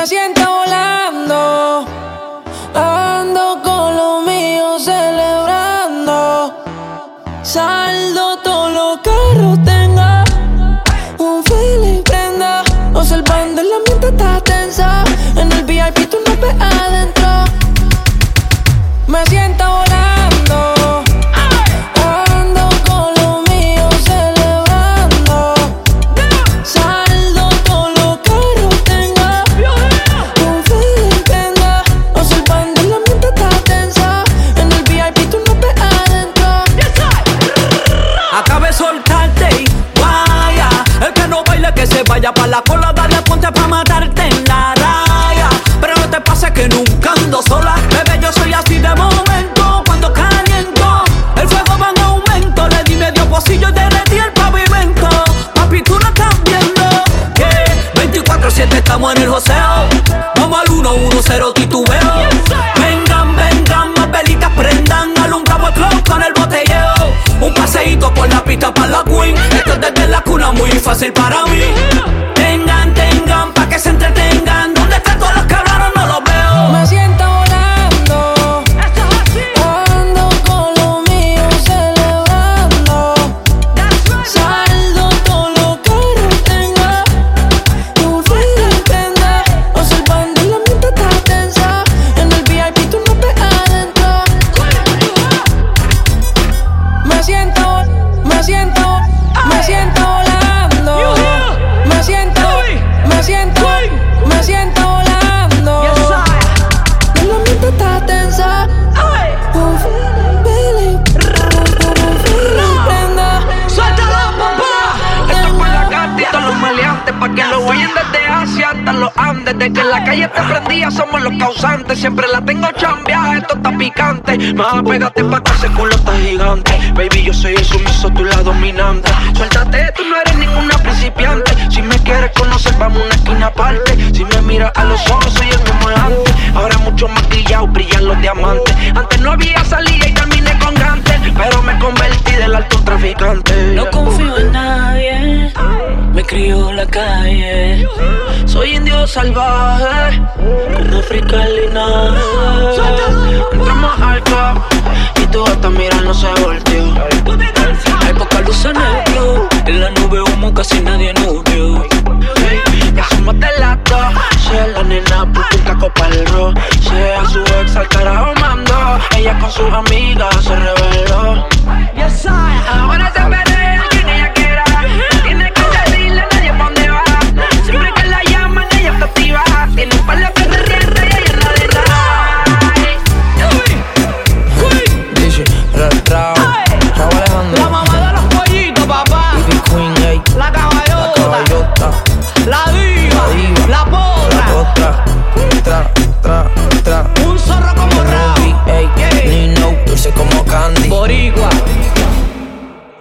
siento volando, ando con los míos celebrando. Saldo todos los carros, tenga un feeling prenda. Observando el ambiente está tensa. En el VIP tú no ves adentro. Me siento volando, ando con los míos celebrando. Saldo todos los carros, tenga un feeling prenda. Observando el ambiente está tensa. En el VIP tú no ves adentro. Acabé de soltarte y vaya. El que no baile que se vaya pa' la cola. Dale ponte pa' matarte en la raya. Pero no te pase que nunca ando sola. Bebé, yo soy así de momento. Cuando caliento, el fuego va en aumento. Le di medio pocillo y derretí el pavimento. Papi, tú no estás viendo que 24/7 estamos en el joseo. Vamos al 110 titubeo. Vengan, vengan, más velitas prendan. Alumbramos el club con el botelleo. Un paseíto por la pista para la queen. Esto es desde la cuna muy fácil para mí. Tengan, tengan, pa' que se entretengan. ¿Dónde están todos los que hablaron? No los veo. Me siento volando, ando con los míos celebrando. Saldo todos los carros, tenga un feeling prenda. Observando el ambiente está tensa. En el VIP tú no ves adentro. Me siento volando, me siento volando. El ambiente está tensa. Un feeling prenda. ¡Suéltalo, papá! Esto es por la gata y todos los maleantes, pa' que lo vayan desde Asia hasta los Andes. De que la calle está prendida somos los causantes. Siempre la tengo chambeada, esto está picante. Más pégate pa' que ese culo está gigante. Baby, yo soy el sumiso, tú la dominante. Suéltate, tú no eres ninguna principiante. Si me quieres conocer, vamos a una esquina aparte. Si me miras a los ojos, soy el mismo de antes. Ahora mucho maquillado, brillan los diamantes. Antes no había salida y terminé con gantes. Pero me convertí del alto traficante. No confío en nadie, me crió la calle. Soy indio salvaje, De África al linaje. entramos al club y tú hasta mirar no se volteó. Hay poca luz en el club, en la nube humo casi nadie nos vio. Ya somos de las dos. Se la nena puta un caco pa'l ro. Se a su ex al carajo mandó. Ella con sus amigas